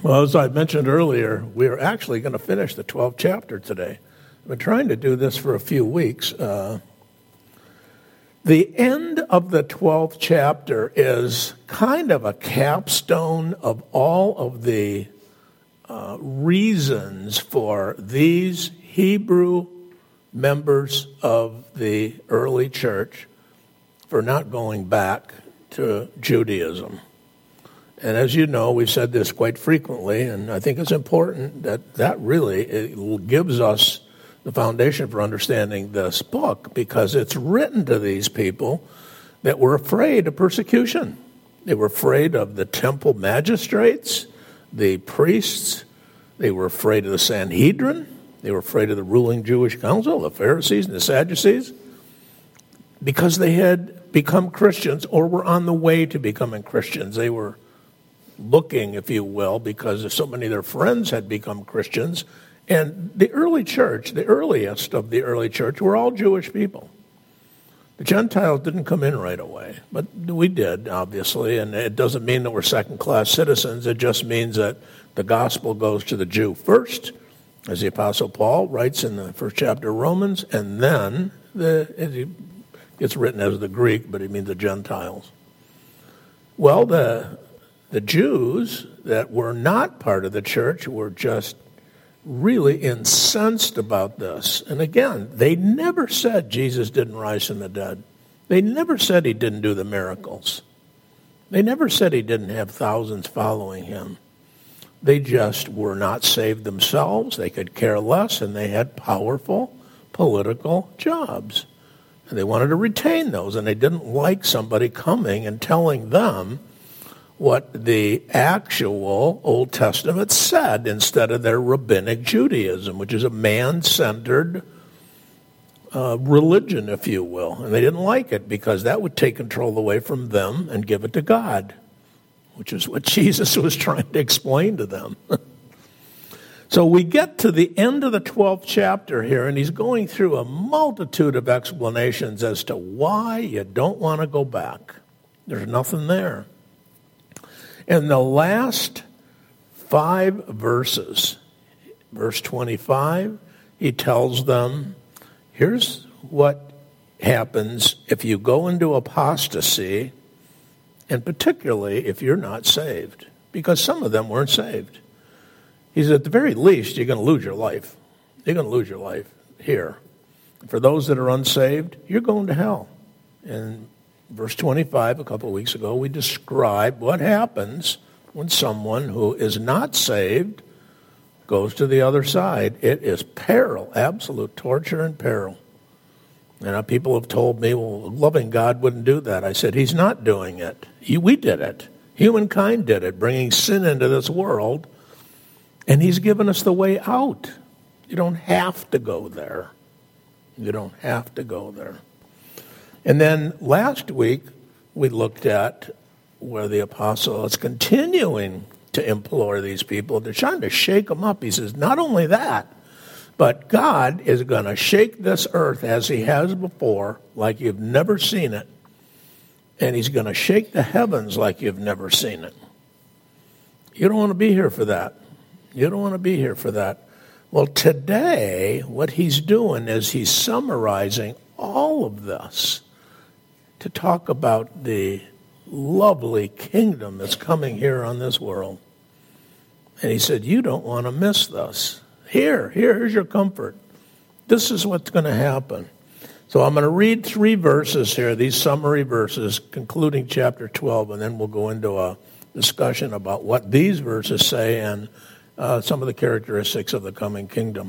Well, as I mentioned earlier, we are actually going to finish the 12th chapter today. I've been trying to do this for a few weeks. The end of the 12th chapter is kind of a capstone of all of the reasons for these Hebrew members of the early church for not going back to Judaism. And as you know, we've said this quite frequently, and I think it's important that really it gives us the foundation for understanding this book, because it's written to these people that were afraid of persecution. They were afraid of the temple magistrates, the priests. They were afraid of the Sanhedrin. They were afraid of the ruling Jewish council, the Pharisees and the Sadducees, because they had become Christians or were on the way to becoming Christians. They were looking, if you will, because so many of their friends had become Christians. And the early church, the earliest of the early church, were all Jewish people. The Gentiles didn't come in right away, but we did, obviously, and it doesn't mean that we're second-class citizens. It just means that the gospel goes to the Jew first, as the Apostle Paul writes in the first chapter of Romans, and then it gets written as the Greek, but he means the Gentiles. Well, the Jews that were not part of the church were just really incensed about this. And again, they never said Jesus didn't rise from the dead. They never said he didn't do the miracles. They never said he didn't have thousands following him. They just were not saved themselves. They could care less, and they had powerful political jobs. And they wanted to retain those, and they didn't like somebody coming and telling them what the actual Old Testament said instead of their rabbinic Judaism, which is a man-centered religion, if you will. And they didn't like it because that would take control away from them and give it to God, which is what Jesus was trying to explain to them. So we get to the end of the 12th chapter here, and he's going through a multitude of explanations as to why you don't want to go back. There's nothing there. In the last 5 verses, verse 25, he tells them, here's what happens if you go into apostasy, and particularly if you're not saved, because some of them weren't saved. He said, at the very least, you're going to lose your life. You're going to lose your life here. For those that are unsaved, you're going to hell. And verse 25, a couple of weeks ago, we described what happens when someone who is not saved goes to the other side. It is peril, absolute torture and peril. And people have told me, well, loving God wouldn't do that. I said, he's not doing it. We did it. Humankind did it, bringing sin into this world, and he's given us the way out. You don't have to go there. You don't have to go there. And then last week, we looked at where the apostle is continuing to implore these people. They're trying to shake them up. He says, not only that, but God is going to shake this earth as he has before, like you've never seen it. And he's going to shake the heavens like you've never seen it. You don't want to be here for that. You don't want to be here for that. Well, today, what he's doing is he's summarizing all of this to talk about the lovely kingdom that's coming here on this world. And he said, you don't want to miss this. Here's your comfort. This is what's going to happen. So I'm going to read 3 verses here, these summary verses, concluding chapter 12, and then we'll go into a discussion about what these verses say and some of the characteristics of the coming kingdom.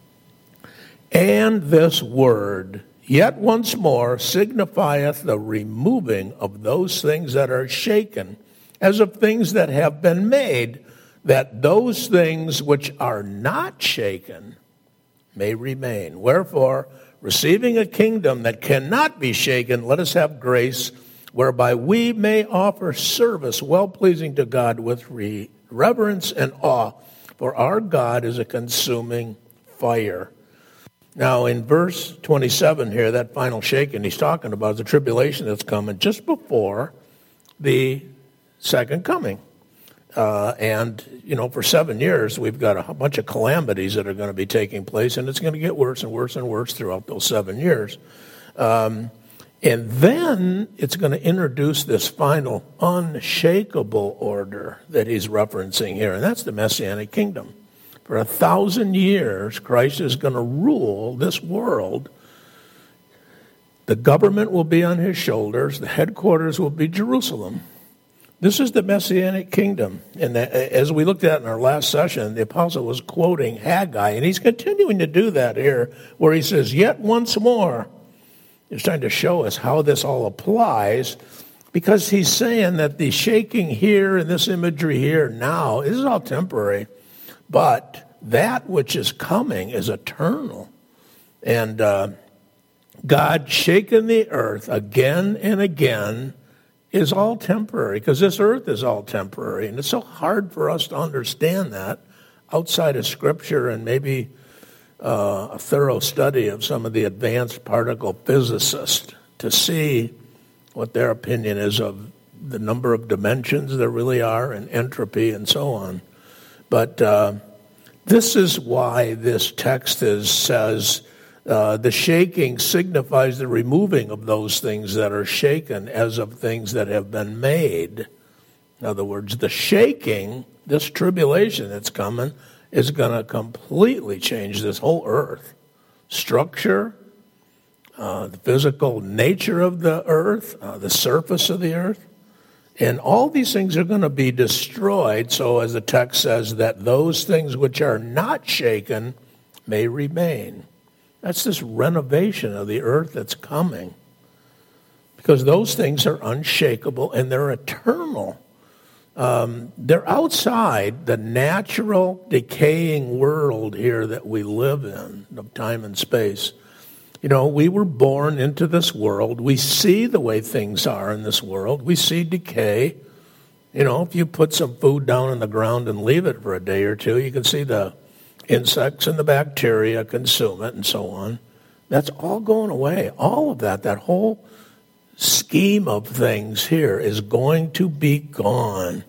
And this word, yet once more, signifieth the removing of those things that are shaken, as of things that have been made, that those things which are not shaken may remain. Wherefore, receiving a kingdom that cannot be shaken, let us have grace, whereby we may offer service well-pleasing to God with reverence and awe, for our God is a consuming fire. Now, in verse 27 here, that final shaking he's talking about is the tribulation that's coming just before the second coming. And, for 7 years, we've got a bunch of calamities that are going to be taking place, and it's going to get worse and worse and worse throughout those 7 years. And then it's going to introduce this final unshakable order that he's referencing here, and that's the Messianic kingdom. For 1,000 years, Christ is going to rule this world. The government will be on his shoulders. The headquarters will be Jerusalem. This is the Messianic kingdom. And as we looked at in our last session, the apostle was quoting Haggai, and he's continuing to do that here, where he says, yet once more. He's trying to show us how this all applies, because he's saying that the shaking here and this imagery here now, this is all temporary, but that which is coming is eternal. And God shaking the earth again and again is all temporary, because this earth is all temporary. And it's so hard for us to understand that outside of Scripture and maybe a thorough study of some of the advanced particle physicists to see what their opinion is of the number of dimensions there really are and entropy and so on. But this is why this text says the shaking signifies the removing of those things that are shaken as of things that have been made. In other words, the shaking, this tribulation that's coming, is going to completely change this whole earth. Structure, the physical nature of the earth, the surface of the earth. And all these things are going to be destroyed, so as the text says, that those things which are not shaken may remain. That's this renovation of the earth that's coming. Because those things are unshakable and they're eternal. They're outside the natural decaying world here that we live in, of time and space. We were born into this world. We see the way things are in this world. We see decay. If you put some food down on the ground and leave it for a day or two, you can see the insects and the bacteria consume it and so on. That's all going away. All of that whole scheme of things here is going to be gone.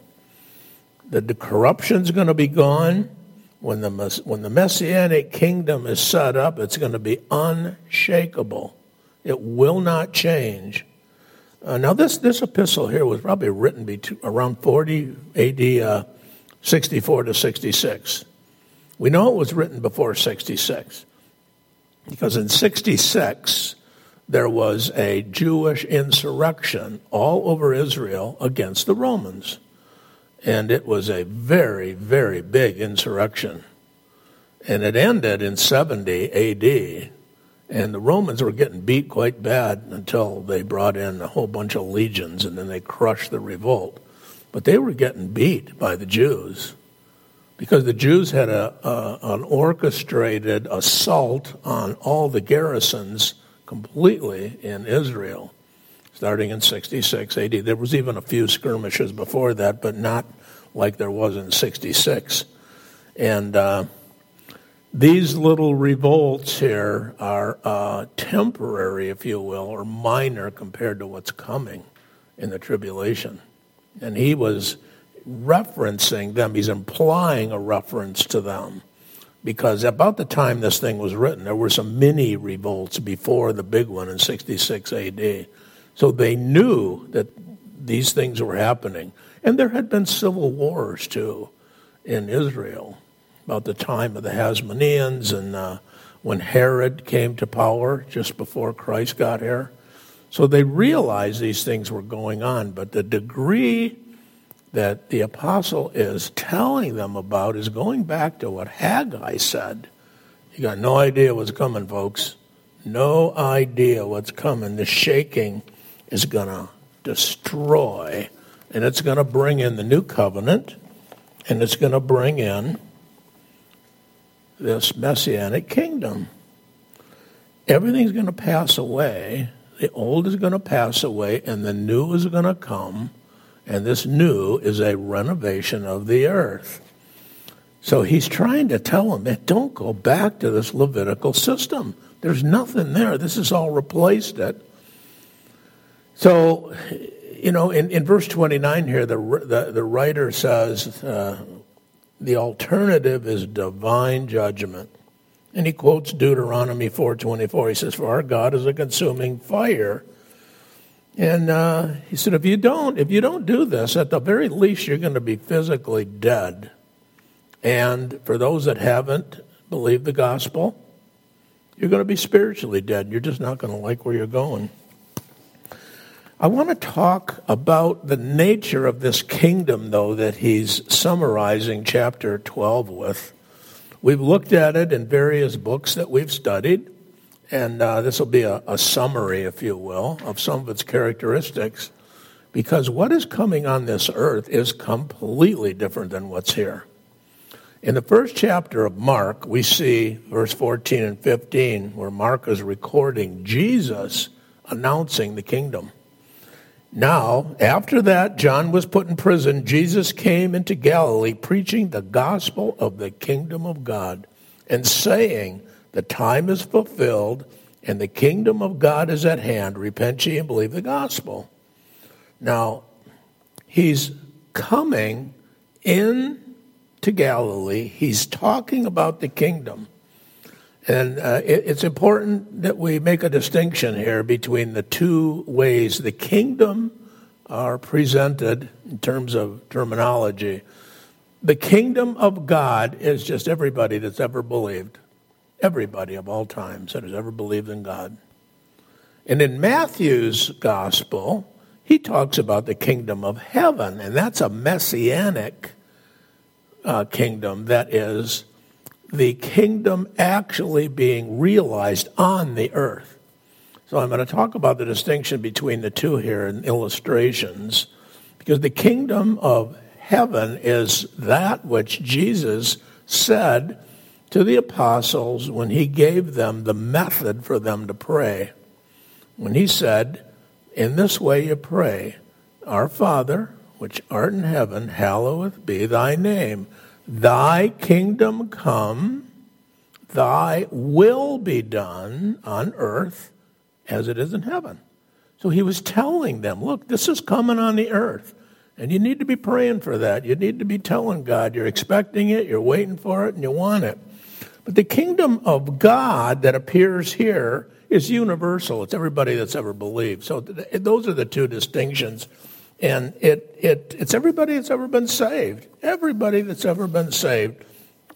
The corruption's going to be gone. When the Messianic kingdom is set up, it's going to be unshakable. It will not change. Now, this epistle here was probably written around 40 A.D., 64 to 66. We know it was written before 66, because in 66, there was a Jewish insurrection all over Israel against the Romans. And it was a very, very big insurrection. And it ended in 70 A.D., and the Romans were getting beat quite bad until they brought in a whole bunch of legions, and then they crushed the revolt. But they were getting beat by the Jews, because the Jews had an orchestrated assault on all the garrisons completely in Israel, starting in 66 A.D. There was even a few skirmishes before that, but not like there was in 66. And these little revolts here are temporary, if you will, or minor compared to what's coming in the tribulation. And he was referencing them. He's implying a reference to them. Because about the time this thing was written, there were some mini revolts before the big one in 66 A.D. So they knew that these things were happening. And there had been civil wars, too, in Israel about the time of the Hasmoneans and when Herod came to power just before Christ got here. So they realized these things were going on, but the degree that the apostle is telling them about is going back to what Haggai said. You got no idea what's coming, folks. No idea what's coming. The shaking is going to destroy, and it's going to bring in the new covenant, and it's going to bring in this Messianic kingdom. Everything's going to pass away. The old is going to pass away, and the new is going to come, and this new is a renovation of the earth. So he's trying to tell them, man, don't go back to this Levitical system. There's nothing there. This has all replaced it. So in verse 29 here, the writer says the alternative is divine judgment. And he quotes Deuteronomy 4:24. He says, "For our God is a consuming fire." And he said, if you don't do this, at the very least, you're going to be physically dead. And for those that haven't believed the gospel, you're going to be spiritually dead. You're just not going to like where you're going. I want to talk about the nature of this kingdom, though, that he's summarizing chapter 12 with. We've looked at it in various books that we've studied, and this will be a summary, if you will, of some of its characteristics, because what is coming on this earth is completely different than what's here. In the first chapter of Mark, we see verse 14 and 15, where Mark is recording Jesus announcing the kingdom. Now, after that, John was put in prison. Jesus came into Galilee preaching the gospel of the kingdom of God and saying, the time is fulfilled and the kingdom of God is at hand. Repent ye and believe the gospel. Now, he's coming in to Galilee. He's talking about the kingdom. And it's important that we make a distinction here between the two ways the kingdom are presented in terms of terminology. The kingdom of God is just everybody that's ever believed. Everybody of all times that has ever believed in God. And in Matthew's gospel, he talks about the kingdom of heaven, and that's a messianic kingdom that is the kingdom actually being realized on the earth. So I'm going to talk about the distinction between the two here in illustrations, because the kingdom of heaven is that which Jesus said to the apostles when he gave them the method for them to pray. When he said, in this way you pray, Our Father, which art in heaven, hallowed be thy name. Thy kingdom come, thy will be done on earth as it is in heaven. So he was telling them, look, this is coming on the earth. And you need to be praying for that. You need to be telling God you're expecting it, you're waiting for it, and you want it. But the kingdom of God that appears here is universal. It's everybody that's ever believed. So those are the two distinctions. And it's everybody that's ever been saved. Everybody that's ever been saved.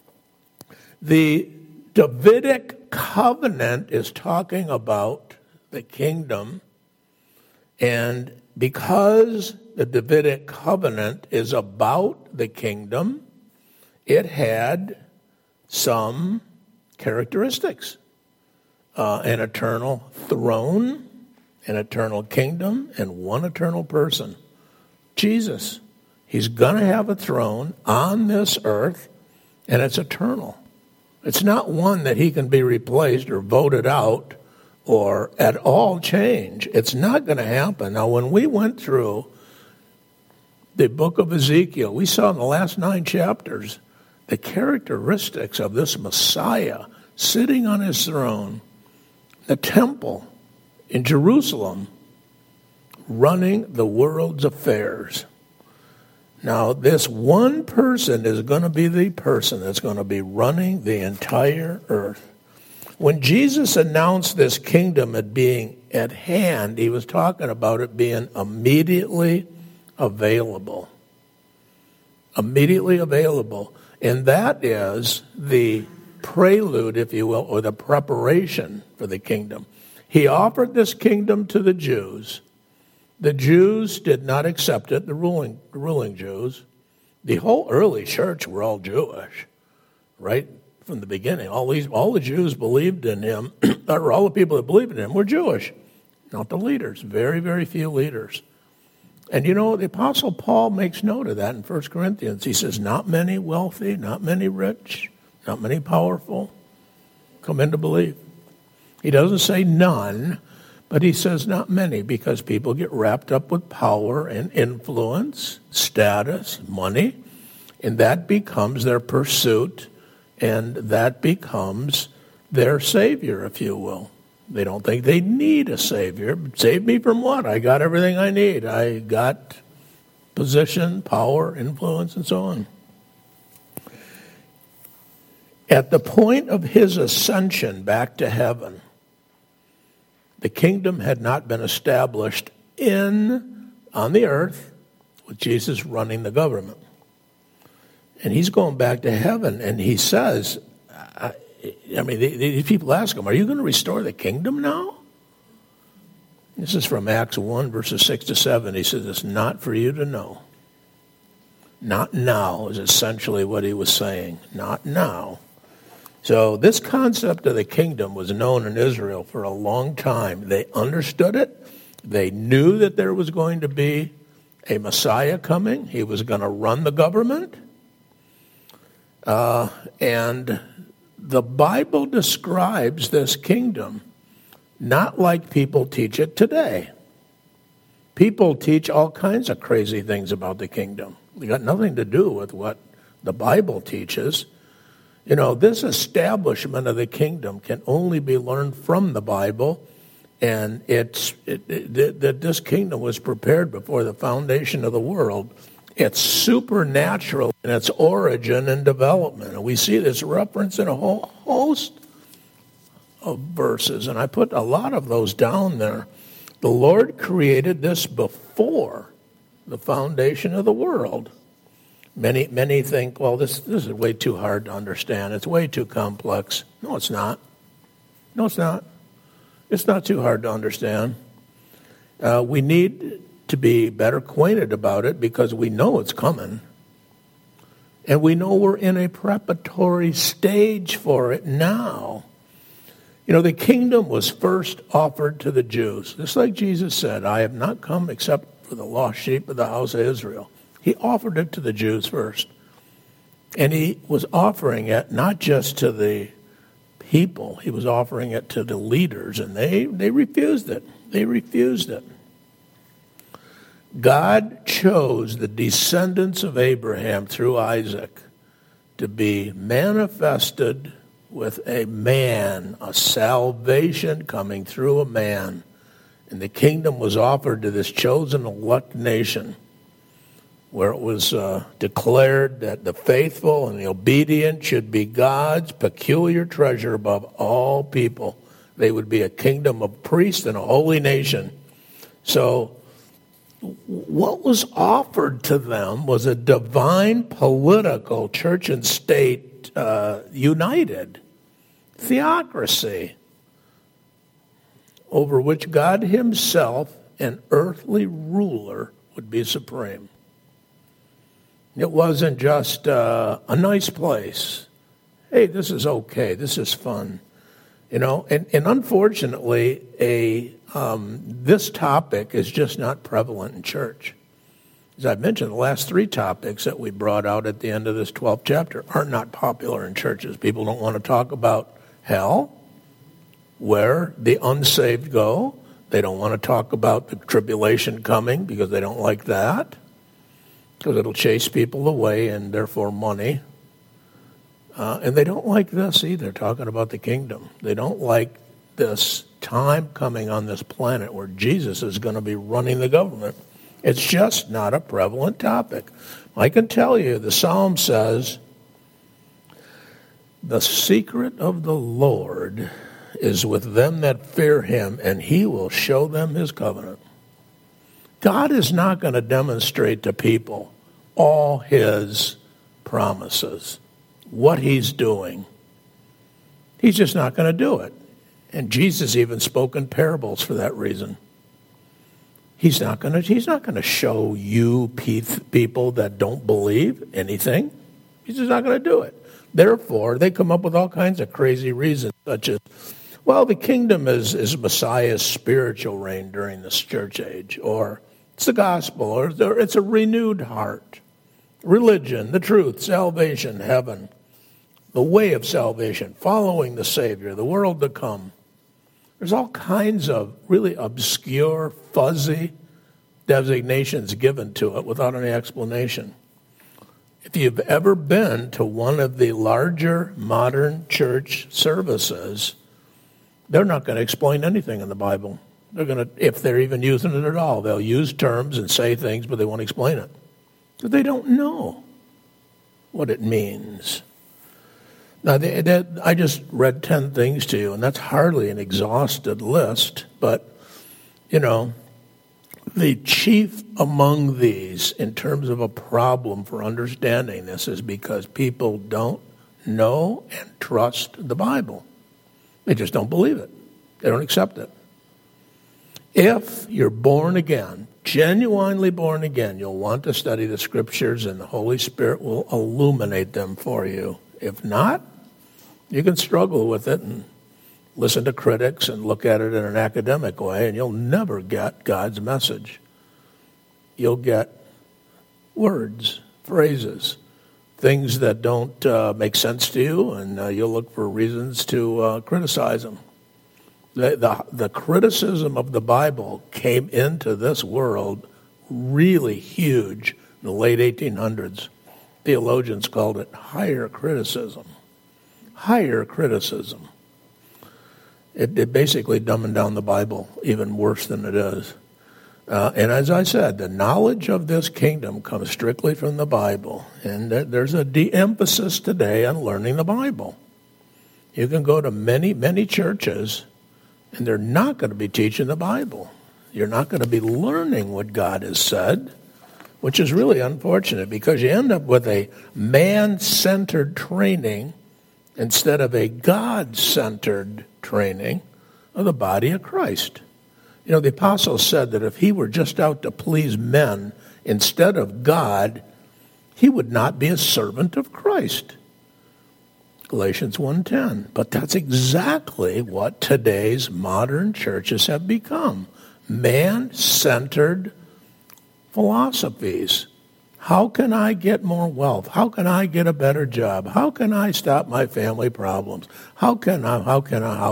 The Davidic covenant is talking about the kingdom. And because the Davidic covenant is about the kingdom, it had some characteristics. An eternal throne, an eternal kingdom, and one eternal person. Jesus. He's going to have a throne on this earth, and it's eternal. It's not one that he can be replaced or voted out or at all change. It's not going to happen. Now, when we went through the book of Ezekiel, we saw in the last 9 chapters the characteristics of this Messiah sitting on his throne, the temple in Jerusalem, running the world's affairs. Now, this one person is going to be the person that's going to be running the entire earth. When Jesus announced this kingdom as being at hand, he was talking about it being immediately available. Immediately available. And that is the prelude, if you will, or the preparation for the kingdom. He offered this kingdom to the Jews. The Jews did not accept it, the ruling Jews. The whole early church were all Jewish, right from the beginning. All the Jews believed in him, or all the people that believed in him were Jewish, not the leaders. Very, very few leaders. And you know, the Apostle Paul makes note of that in 1 Corinthians. He says, not many wealthy, not many rich, not many powerful come into belief. He doesn't say none, but he says not many, because people get wrapped up with power and influence, status, money, and that becomes their pursuit, and that becomes their savior, if you will. They don't think they need a Savior. Save me from what? I got everything I need. I got position, power, influence, and so on. At the point of his ascension back to heaven, the kingdom had not been established on the earth with Jesus running the government. And he's going back to heaven, and he says, these people ask him, are you going to restore the kingdom now? This is from Acts 1, verses 6 to 7. He says, it's not for you to know. Not now is essentially what he was saying. Not now. So this concept of the kingdom was known in Israel for a long time. They understood it. They knew that there was going to be a Messiah coming. He was going to run the government. And the Bible describes this kingdom not like people teach it today. People teach all kinds of crazy things about the kingdom. They got nothing to do with what the Bible teaches. You know, this establishment of the kingdom can only be learned from the Bible, and that this kingdom was prepared before the foundation of the world. It's supernatural in its origin and development. And we see this reference in a whole host of verses, and I put a lot of those down there. The Lord created this before the foundation of the world. Many think, well, this is way too hard to understand. It's way too complex. No, it's not. No, it's not. It's not too hard to understand. We need to be better acquainted about it because we know it's coming. And we know we're in a preparatory stage for it now. You know, the kingdom was first offered to the Jews. Just like Jesus said, I have not come except for the lost sheep of the house of Israel. He offered it to the Jews first. And he was offering it not just to the people. He was offering it to the leaders, and they refused it. They refused it. God chose the descendants of Abraham through Isaac to be manifested with a man, a salvation coming through a man. And the kingdom was offered to this chosen elect nation, where it was declared that the faithful and the obedient should be God's peculiar treasure above all people. They would be a kingdom of priests and a holy nation. So what was offered to them was a divine political church and state united theocracy over which God himself, an earthly ruler, would be supreme. It wasn't just a nice place. Hey, this is okay. This is fun. You know, and unfortunately, this topic is just not prevalent in church. As I mentioned, the last three topics that we brought out at the end of this 12th chapter are not popular in churches. People don't want to talk about hell, where the unsaved go. They don't want to talk about the tribulation coming because they don't like that, because it'll chase people away and therefore money. And they don't like this either, talking about the kingdom. They don't like this time coming on this planet where Jesus is going to be running the government. It's just not a prevalent topic. I can tell you, the Psalm says, the secret of the Lord is with them that fear him, and he will show them his covenant. God is not going to demonstrate to people all his promises, what he's doing. He's just not going to do it. And Jesus even spoke in parables for that reason. He's not going to show you people that don't believe anything. He's just not going to do it. Therefore, they come up with all kinds of crazy reasons, such as, well, the kingdom is Messiah's spiritual reign during this church age, or it's the gospel, or it's a renewed heart. Religion, the truth, salvation, heaven, the way of salvation, following the Savior, the world to come. There's all kinds of really obscure, fuzzy designations given to it without any explanation. If you've ever been to one of the larger modern church services, They're not going to explain anything in the Bible. They're going to, if they're even using it at all, they'll use terms and say things, but they won't explain it. But they don't know what it means. Now, I just read 10 things to you, and that's hardly an exhausted list, but, the chief among these in terms of a problem for understanding this is because people don't know and trust the Bible. They just don't believe it. They don't accept it. If you're born again, genuinely born again, you'll want to study the Scriptures and the Holy Spirit will illuminate them for you. If not, you can struggle with it and listen to critics and look at it in an academic way, and you'll never get God's message. You'll get words, phrases, things that don't make sense to you, and you'll look for reasons to criticize them. The criticism of the Bible came into this world really huge in the late 1800s. Theologians called it higher criticism. Higher criticism. It basically dumbing down the Bible even worse than it is. And as I said, the knowledge of this kingdom comes strictly from the Bible. And there's a de-emphasis today on learning the Bible. You can go to many, many churches, and they're not going to be teaching the Bible. You're not going to be learning what God has said, which is really unfortunate because you end up with a man-centered training instead of a God-centered training of the body of Christ. The apostles said that if he were just out to please men instead of God, he would not be a servant of Christ. Galatians 1:10. But that's exactly what today's modern churches have become. Man-centered philosophies. How can I get more wealth? How can I get a better job? How can I stop my family problems? How can? I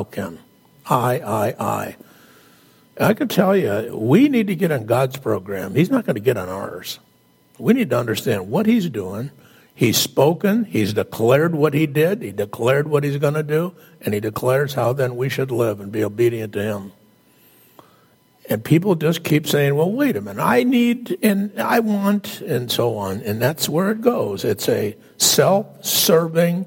can tell you, we need to get on God's program. He's not going to get on ours. We need to understand what he's doing. He's spoken. He's declared what he did. He declared what he's going to do. And he declares how then we should live and be obedient to him. And people just keep saying, well, wait a minute, I need and I want and so on. And that's where it goes. It's a self-serving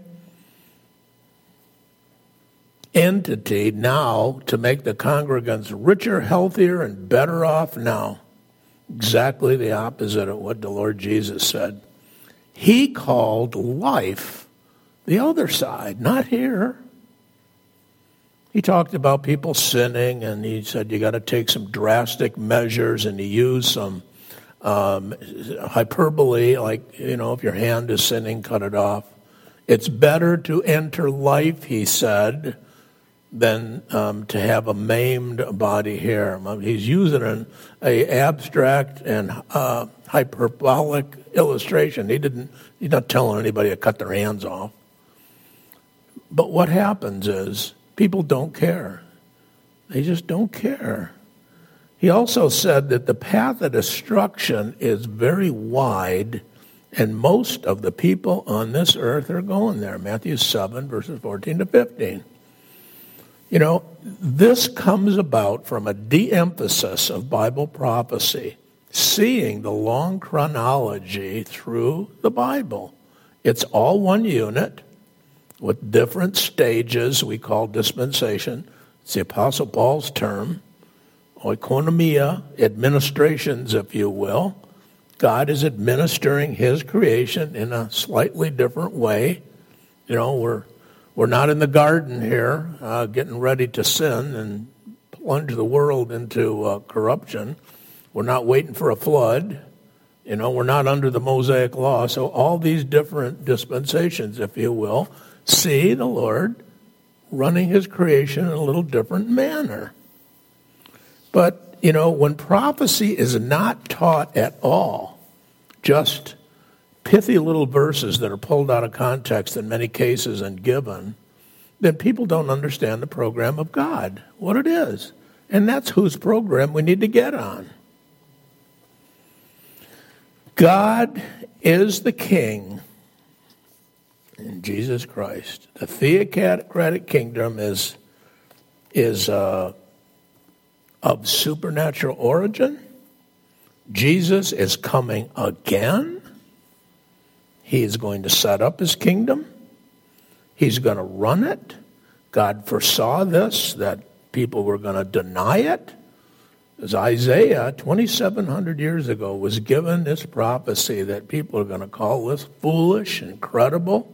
entity now to make the congregants richer, healthier, and better off now. Exactly the opposite of what the Lord Jesus said. He called life the other side, not here. He talked about people sinning, and he said you got to take some drastic measures, and he used some hyperbole, like, if your hand is sinning, cut it off. It's better to enter life, he said, than to have a maimed body here. He's using an abstract and hyperbolic illustration. He's not telling anybody to cut their hands off. But what happens is people don't care. They just don't care. He also said that the path of destruction is very wide, and most of the people on this earth are going there. Matthew 7, verses 14 to 15. This comes about from a de-emphasis of Bible prophecy, seeing the long chronology through the Bible. It's all one unit with different stages we call dispensation. It's the Apostle Paul's term, oikonomia, administrations, if you will. God is administering his creation in a slightly different way. We're not in the garden here getting ready to sin and plunge the world into corruption. We're not waiting for a flood. We're not under the Mosaic law. So all these different dispensations, if you will, see the Lord running his creation in a little different manner. But, when prophecy is not taught at all, just pithy little verses that are pulled out of context in many cases and given, then people don't understand the program of God, what it is. And that's whose program we need to get on. God is the King in Jesus Christ. The theocratic kingdom is is of supernatural origin. Jesus is coming again. He is going to set up his kingdom. He's going to run it. God foresaw this, that people were going to deny it. As Isaiah, 2,700 years ago, was given this prophecy that people are going to call this foolish, incredible.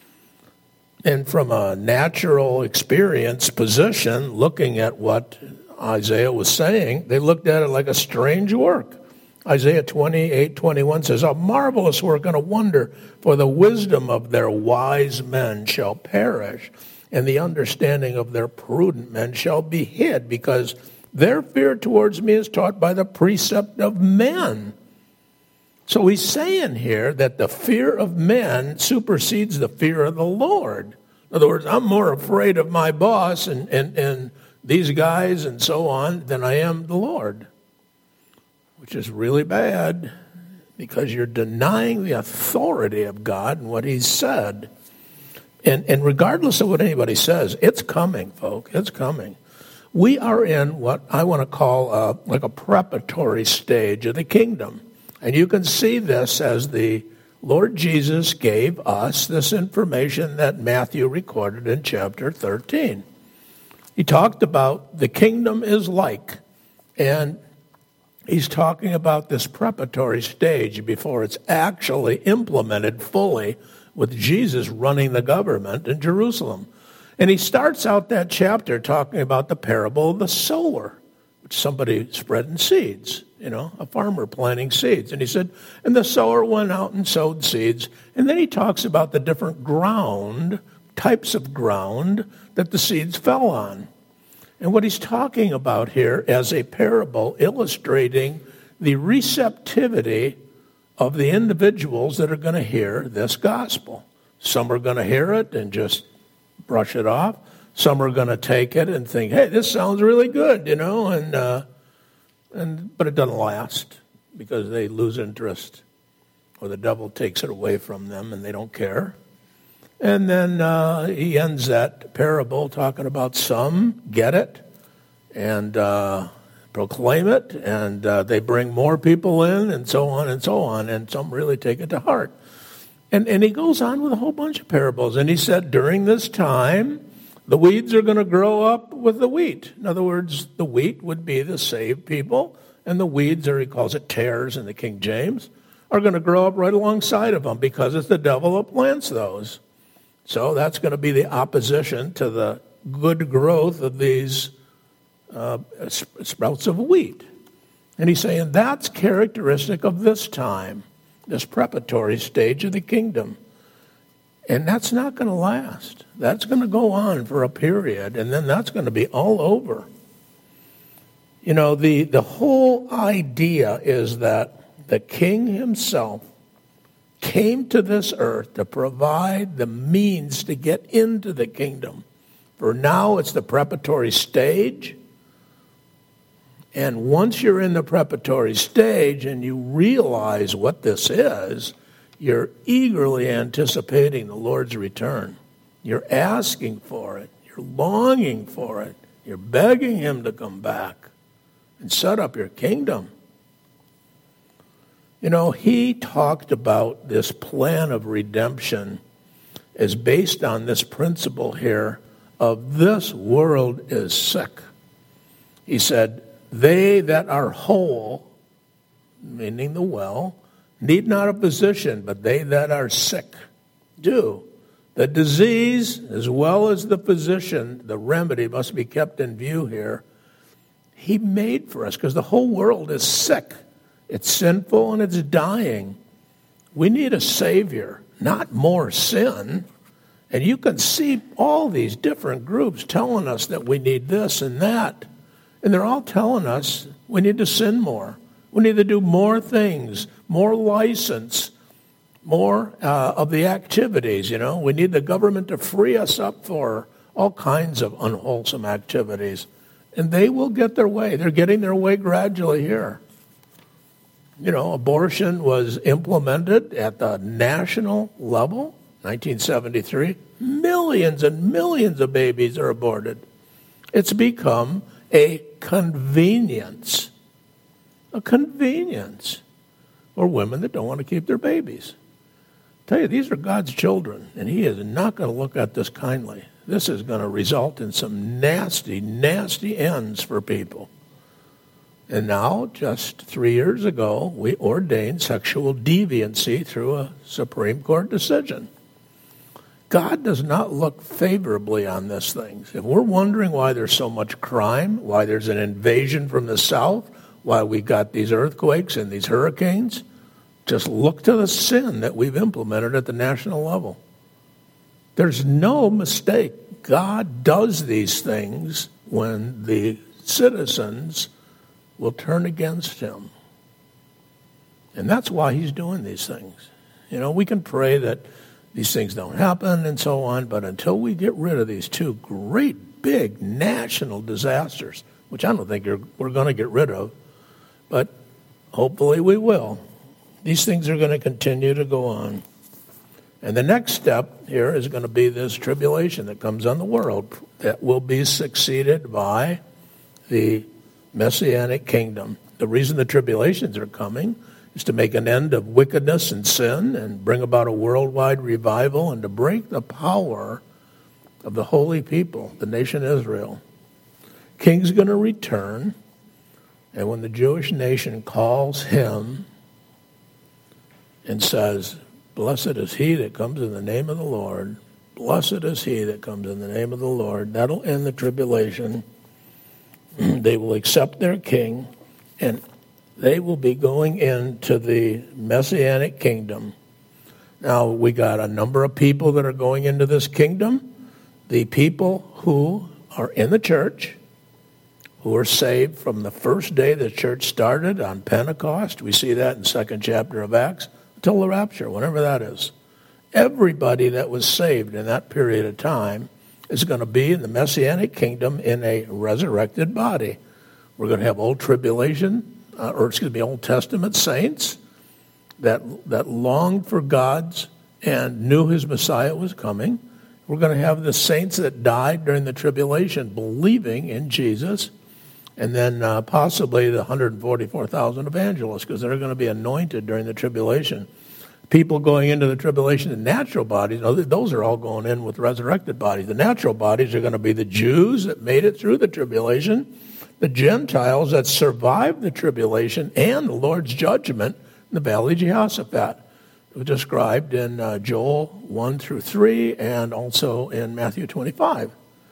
And from a natural experience position, looking at what Isaiah was saying, they looked at it like a strange work. Isaiah 28:21 says, "A marvelous work and a wonder, for the wisdom of their wise men shall perish, and the understanding of their prudent men shall be hid, because their fear towards me is taught by the precept of men." So he's saying here that the fear of men supersedes the fear of the Lord. In other words, I'm more afraid of my boss and these guys and so on than I am the Lord, which is really bad because you're denying the authority of God and what he's said. And regardless of what anybody says, it's coming, folks. It's coming. We are in what I want to call like a preparatory stage of the kingdom. And you can see this as the Lord Jesus gave us this information that Matthew recorded in chapter 13. He talked about the kingdom is like, and he's talking about this preparatory stage before it's actually implemented fully with Jesus running the government in Jerusalem. And he starts out that chapter talking about the parable of the sower, which somebody spreading seeds, a farmer planting seeds. And he said, and the sower went out and sowed seeds. And then he talks about the different types of ground that the seeds fell on. And what he's talking about here as a parable illustrating the receptivity of the individuals that are going to hear this gospel. Some are going to hear it and just brush it off. Some are going to take it and think, hey, this sounds really good, but it doesn't last because they lose interest or the devil takes it away from them and they don't care. And then he ends that parable talking about some get it and proclaim it, and they bring more people in, and so on, and some really take it to heart. And he goes on with a whole bunch of parables, and he said, during this time, the weeds are going to grow up with the wheat. In other words, the wheat would be the saved people, and the weeds, or he calls it tares in the King James, are going to grow up right alongside of them because it's the devil that plants those. So that's going to be the opposition to the good growth of these sprouts of wheat. And he's saying that's characteristic of this time, this preparatory stage of the kingdom. And that's not going to last. That's going to go on for a period, and then that's going to be all over. The whole idea is that the king himself came to this earth to provide the means to get into the kingdom. For now, it's the preparatory stage. And once you're in the preparatory stage and you realize what this is, you're eagerly anticipating the Lord's return. You're asking for it. You're longing for it. You're begging him to come back and set up your kingdom. He talked about this plan of redemption as based on this principle here of this world is sick. He said, they that are whole, meaning the well, need not a physician, but they that are sick do. The disease, as well as the physician, the remedy must be kept in view here. He made for us, because the whole world is sick. It's sinful and it's dying. We need a Savior, not more sin. And you can see all these different groups telling us that we need this and that. And they're all telling us we need to sin more. We need to do more things, more license, more of the activities, We need the government to free us up for all kinds of unwholesome activities. And they will get their way. They're getting their way gradually here. Abortion was implemented at the national level, 1973. Millions and millions of babies are aborted. It's become a convenience. A convenience for women that don't want to keep their babies. I tell you, these are God's children, and he is not going to look at this kindly. This is going to result in some nasty, nasty ends for people. And now, just 3 years ago, we ordained sexual deviancy through a Supreme Court decision. God does not look favorably on these things. If we're wondering why there's so much crime, why there's an invasion from the south, why we got these earthquakes and these hurricanes, just look to the sin that we've implemented at the national level. There's no mistake. God does these things when the citizens will turn against him. And that's why he's doing these things. You know, we can pray that these things don't happen and so on, but until we get rid of these two great big national disasters, which I don't think we're going to get rid of, but hopefully we will, these things are going to continue to go on. And the next step here is going to be this tribulation that comes on the world that will be succeeded by the Messianic kingdom. The reason the tribulations are coming is to make an end of wickedness and sin and bring about a worldwide revival and to break the power of the holy people, the nation Israel. King's going to return, and when the Jewish nation calls him and says, "Blessed is he that comes in the name of the Lord, blessed is he that comes in the name of the Lord," that'll end the tribulation. They will accept their king, and they will be going into the Messianic kingdom. Now, we got a number of people that are going into this kingdom. The people who are in the church, who are saved from the first day the church started on Pentecost. We see that in the 2nd chapter of Acts, until the rapture, whenever that is. Everybody that was saved in that period of time is going to be in the Messianic kingdom in a resurrected body. We're going to have Old Testament saints that longed for God's and knew his Messiah was coming. We're going to have the saints that died during the tribulation believing in Jesus, and then possibly the 144,000 evangelists, because they're going to be anointed during the tribulation. People going into the tribulation in natural bodies, those are all going in with resurrected bodies. The natural bodies are going to be the Jews that made it through the tribulation, the Gentiles that survived the tribulation, and the Lord's judgment in the Valley of Jehoshaphat, described in Joel 1 through 3 and also in Matthew 25.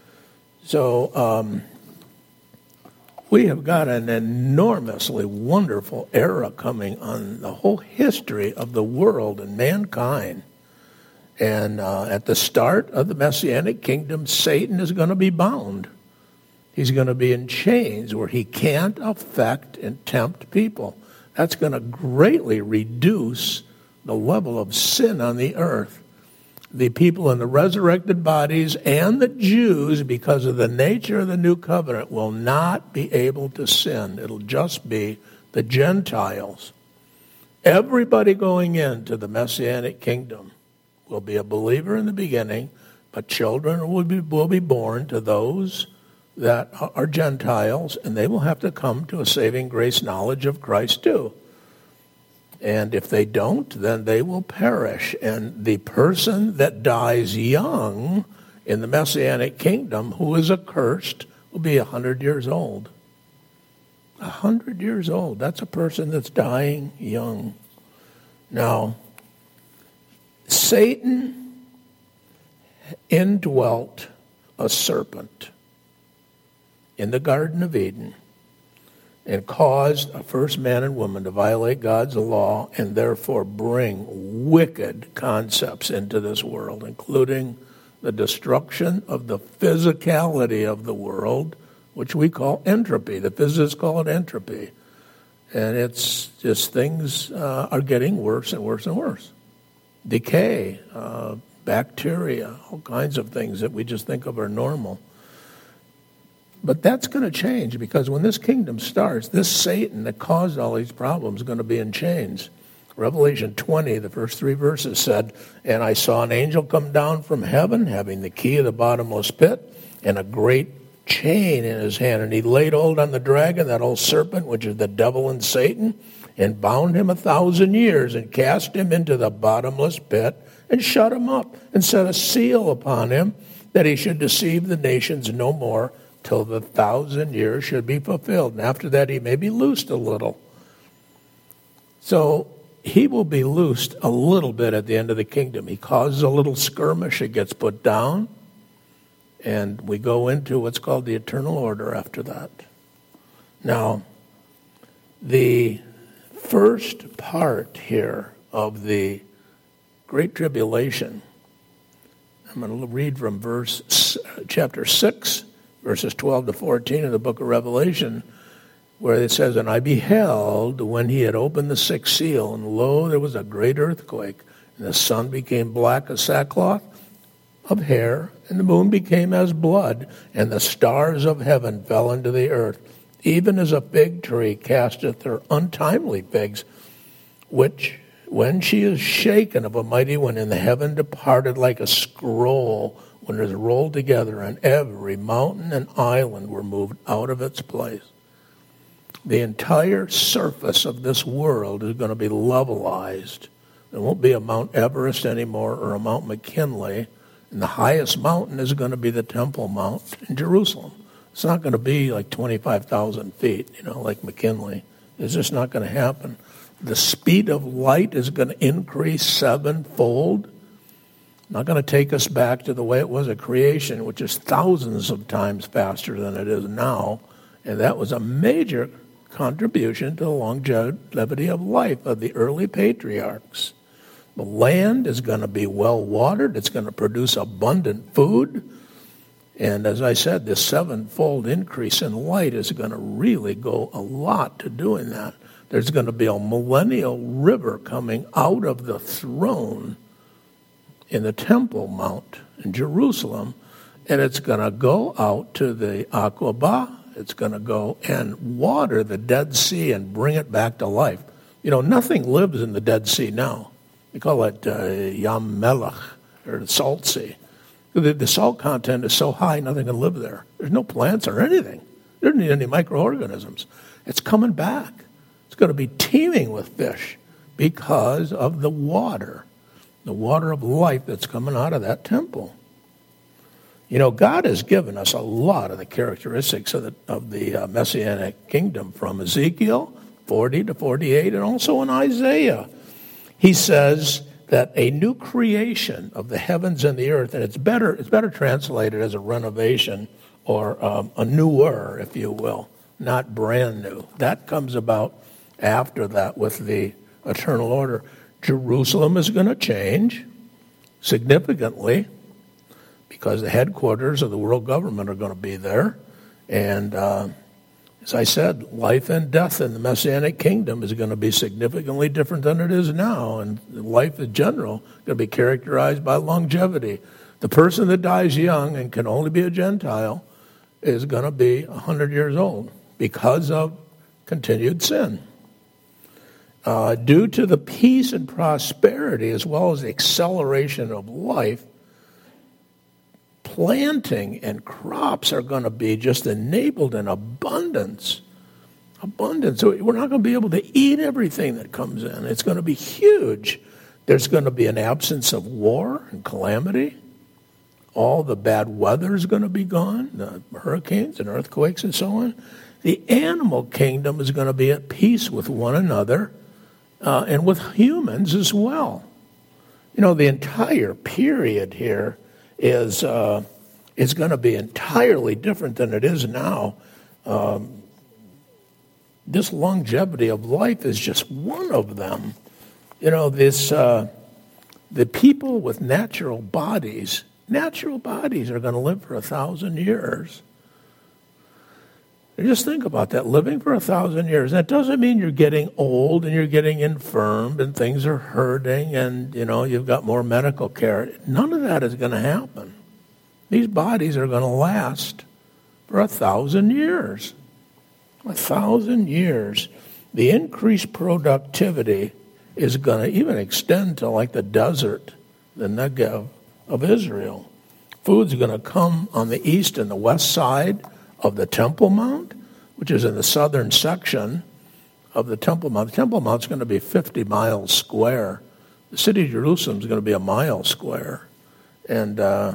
So we have got an enormously wonderful era coming on the whole history of the world and mankind. And at the start of the Messianic kingdom, Satan is going to be bound. He's going to be in chains where he can't affect and tempt people. That's going to greatly reduce the level of sin on the earth. The people in the resurrected bodies and the Jews, because of the nature of the new covenant, will not be able to sin. It'll just be the Gentiles. Everybody going into the Messianic kingdom will be a believer in the beginning, but children will be born to those that are Gentiles, and they will have to come to a saving grace knowledge of Christ too. And if they don't, then they will perish. And the person that dies young in the Messianic kingdom, who is accursed, will be 100 years old. 100 years old. That's a person that's dying young. Now, Satan indwelt a serpent in the Garden of Eden and caused a first man and woman to violate God's law and therefore bring wicked concepts into this world, including the destruction of the physicality of the world, which we call entropy. The physicists call it entropy. And it's just things are getting worse and worse and worse. Decay, bacteria, all kinds of things that we just think of are normal. But that's going to change, because when this kingdom starts, this Satan that caused all these problems is going to be in chains. Revelation 20, the first 3 verses said, "And I saw an angel come down from heaven, having the key of the bottomless pit, and a great chain in his hand, and he laid hold on the dragon, that old serpent, which is the devil and Satan, and bound him 1,000 years, and cast him into the bottomless pit, and shut him up, and set a seal upon him, that he should deceive the nations no more, till the 1,000 years should be fulfilled. And after that he may be loosed a little. So he will be loosed a little bit at the end of the kingdom. He causes a little skirmish, it gets put down, and we go into what's called the eternal order after that. Now, the first part here of the Great Tribulation, I'm going to read from chapter 6, verses 12 to 14 of the book of Revelation, where it says, "And I beheld when he had opened the sixth seal, and lo, there was a great earthquake, and the sun became black as sackcloth of hair, and the moon became as blood, and the stars of heaven fell into the earth, even as a fig tree casteth her untimely figs, which, when she is shaken of a mighty wind, in the heaven departed like a scroll when it is rolled together, and every mountain and island were moved out of its place." The entire surface of this world is going to be levelized. There won't be a Mount Everest anymore or a Mount McKinley. And the highest mountain is going to be the Temple Mount in Jerusalem. It's not going to be like 25,000 feet, like McKinley. It's just not going to happen. The speed of light is going to increase sevenfold. Not going to take us back to the way it was at creation, which is thousands of times faster than it is now. And that was a major contribution to the longevity of life of the early patriarchs. The land is going to be well watered. It's going to produce abundant food. And as I said, this sevenfold increase in light is going to really go a lot to doing that. There's going to be a millennial river coming out of the throne in the Temple Mount in Jerusalem, and it's going to go out to the Aqaba. It's going to go and water the Dead Sea and bring it back to life. Nothing lives in the Dead Sea now. We call it Yam Melech, or the Salt Sea. The salt content is so high, nothing can live there. There's no plants or anything. There don't need any microorganisms. It's coming back. It's going to be teeming with fish because of the water of life that's coming out of that temple. God has given us a lot of the characteristics of the Messianic kingdom from Ezekiel 40 to 48 and also in Isaiah. He says that a new creation of the heavens and the earth, and it's better translated as a renovation or a newer, if you will, not brand new. That comes about after that with the eternal order. Jerusalem is going to change significantly because the headquarters of the world government are going to be there. And as I said, life and death in the Messianic kingdom is going to be significantly different than it is now. And life in general is going to be characterized by longevity. The person that dies young and can only be a Gentile is going to be 100 years old because of continued sin. Due to the peace and prosperity as well as the acceleration of life, planting and crops are going to be just enabled in abundance. So we're not going to be able to eat everything that comes in. It's going to be huge. There's going to be an absence of war and calamity. All the bad weather is going to be gone, the hurricanes and earthquakes and so on. The animal kingdom is going to be at peace with one another and with humans as well. The entire period here is going to be entirely different than it is now. This longevity of life is just one of them. The people with natural bodies are going to live for 1,000 years. Just think about that, living for 1,000 years. That doesn't mean you're getting old and you're getting infirmed and things are hurting and, you've got more medical care. None of that is going to happen. These bodies are going to last for 1,000 years. 1,000 years. The increased productivity is going to even extend to like the desert, the Negev of Israel. Food's going to come on the east and the west side of the Temple Mount, which is in the southern section of the Temple Mount. The Temple Mount's going to be 50 miles square. The city of Jerusalem is going to be a mile square. And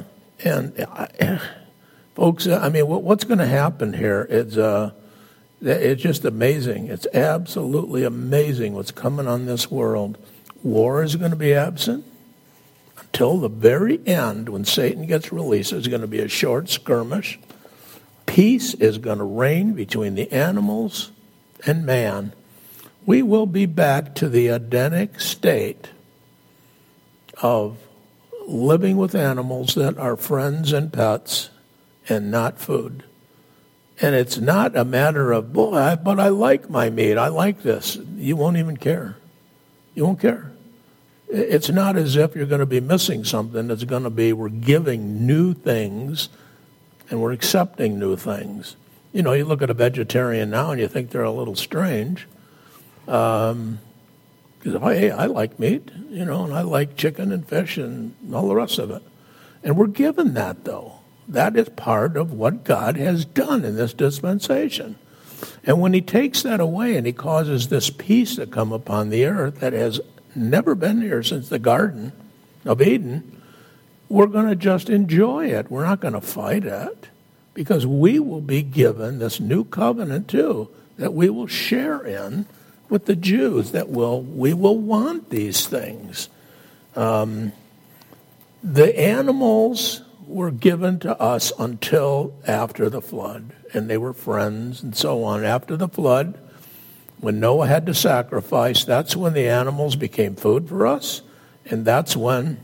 folks, I mean, what's going to happen here is it's just amazing. It's absolutely amazing what's coming on this world. War is going to be absent until the very end when Satan gets released. There's going to be a short skirmish. Peace is going to reign between the animals and man. We will be back to the Edenic state of living with animals that are friends and pets and not food. And it's not a matter of, boy, but I like my meat. I like this. You won't even care. You won't care. It's not as if you're going to be missing something. It's going to be we're giving new things and we're accepting new things. You know, you look at a vegetarian now and you think they're a little strange. Because hey, I like meat, you know, and I like chicken and fish and all the rest of it. And we're given that, though. That is part of what God has done in this dispensation. And when he takes that away and he causes this peace to come upon the earth that has never been here since the Garden of Eden, we're going to just enjoy it. We're not going to fight it because we will be given this new covenant too that we will share in with the Jews, that we will want these things. The animals were given to us until after the flood, and they were friends and so on. After the flood, when Noah had to sacrifice, that's when the animals became food for us, and that's when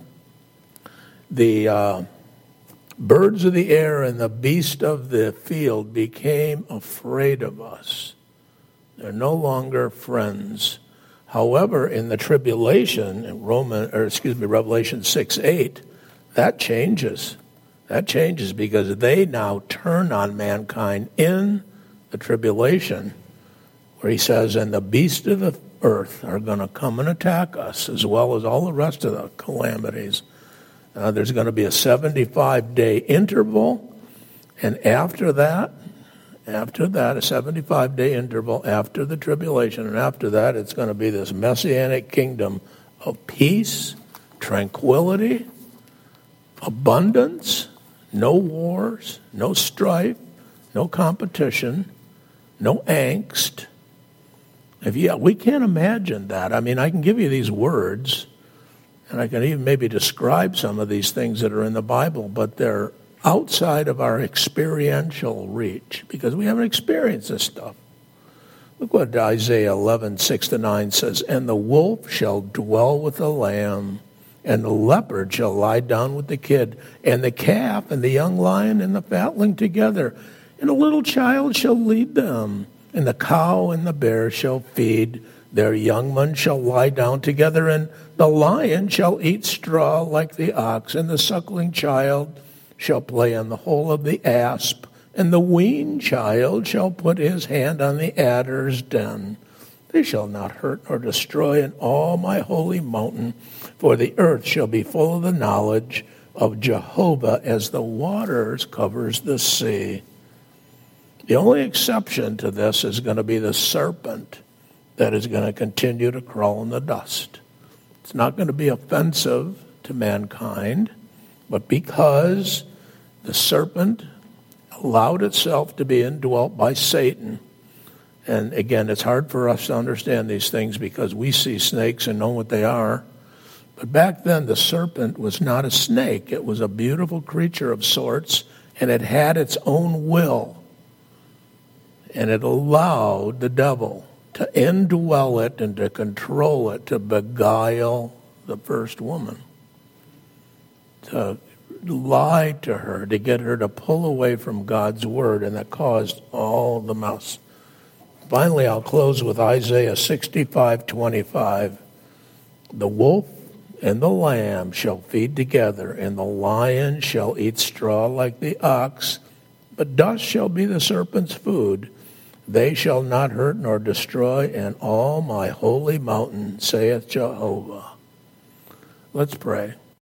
the birds of the air and the beast of the field became afraid of us. They're no longer friends. However, in the tribulation, in Revelation 6:8, that changes. That changes because they now turn on mankind in the tribulation, where he says, and the beasts of the earth are going to come and attack us, as well as all the rest of the calamities. There's going to be a 75-day interval, and after that, a 75-day interval after the tribulation, and after that, it's going to be this messianic kingdom of peace, tranquility, abundance, no wars, no strife, no competition, no angst. We can't imagine that. I mean, I can give you these words, and I can even maybe describe some of these things that are in the Bible, but they're outside of our experiential reach because we haven't experienced this stuff. Look what Isaiah 11:6-9 says, and the wolf shall dwell with the lamb, and the leopard shall lie down with the kid, and the calf and the young lion and the fatling together, and a little child shall lead them, and the cow and the bear shall feed, their young ones shall lie down together, and the lion shall eat straw like the ox, and the suckling child shall play on the hole of the asp, and the weaned child shall put his hand on the adder's den. They shall not hurt nor destroy in all my holy mountain, for the earth shall be full of the knowledge of Jehovah as the waters covers the sea. The only exception to this is going to be the serpent that is going to continue to crawl in the dust. It's not going to be offensive to mankind, but because the serpent allowed itself to be indwelt by Satan. And again, it's hard for us to understand these things because we see snakes and know what they are. But back then, the serpent was not a snake. It was a beautiful creature of sorts, and it had its own will. And it allowed the devil to indwell it and to control it, to beguile the first woman, to lie to her, to get her to pull away from God's word, and that caused all the mess. Finally, I'll close with Isaiah 65:25. The wolf and the lamb shall feed together, and the lion shall eat straw like the ox, but dust shall be the serpent's food. They shall not hurt nor destroy in all my holy mountain, saith Jehovah. Let's pray.